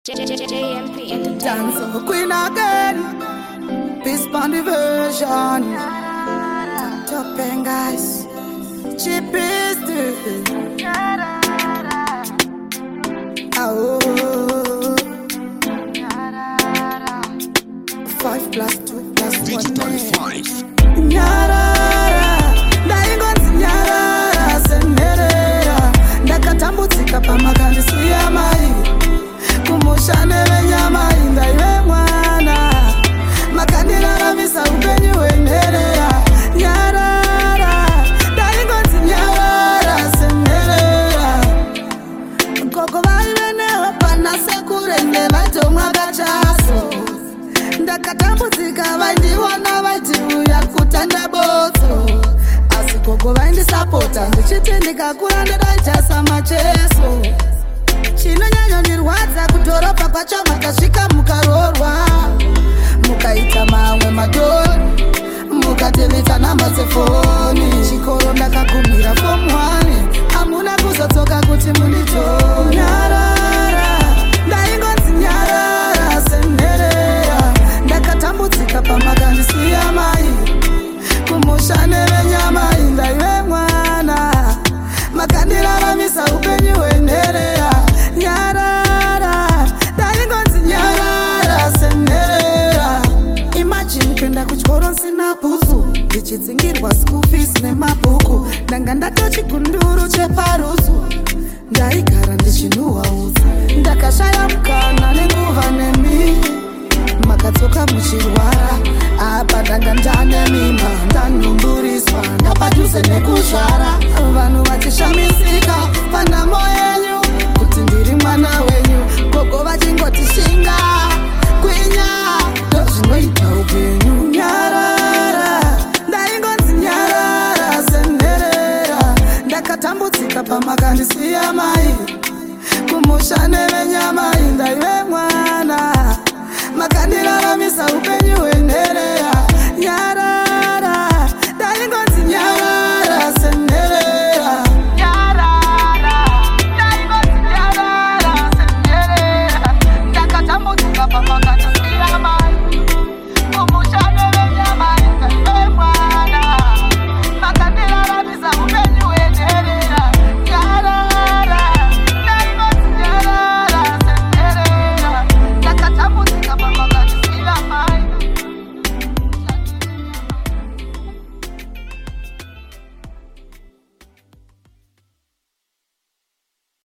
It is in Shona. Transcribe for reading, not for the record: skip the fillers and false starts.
JMP in the Dance of a queen again. Peace band version. Top end guys. Cheapest. Oh. 5 plus 2 plus 1. Digital 5. Nyarara. Ndaingonzi nyarara. Senerera. Ndakatambudzika pamakandisi yamai. Kumushane venyama inda iwe mwana. Makandiraramisa upenyu hwenherera. Nyarara. Ndaingonzi nyarara. Senerera. Gogo vaivenewo pana sekurende vatomwa kachaso. Ndakatambudzika vaindiona vaitiuya kutanda botso. Asi gogo vaindisapota ndichiti ndikakura ndidaitasa macheso. Chinonyanya ndirwadza kudhorobha kwacho makasvika mukarorwa. Mukaita mamwe madhoni. Mukatemeta namba dzefoni. Chikoro ndakagumira form 1. Hamuna kuzodzoka kuti munditore. Nyarara. Ndaingonzi nyarara senherera. Ndakatambudzika pamakandisiya mai. Kumushane venyama inda iwe mwana. Makandiraramisa upenyu hwenherera. Nyarara. Ndaingonzi nyarara senherera. Imagine kuenda kuchikoro nsina bhuzu. Ndichidzingirwa school fees nemabhuku. Ndanga ndatochigunduru cheparuzu. Ndaigara ndichinuhwa udzi. Ndakashaya mukana nenguva nemi. Makadzoka muchirwara. Apa ndanga ndane mimba. Ndanumburiswa ndapadhuze nekuzvara. Vanhu vachishamisika panhamo yenyu. Kuti ndiri mwana wenyu. Gogo vachingotishinga. Kwinya ndozvinoita upenyu. Nyarara. Ndaingonzi nyarara senherera. Ndakatambudzika pamakandisiya mai. Kumushane venyama inda iwe mwana. Makandiraramisa upenyu hwenyu.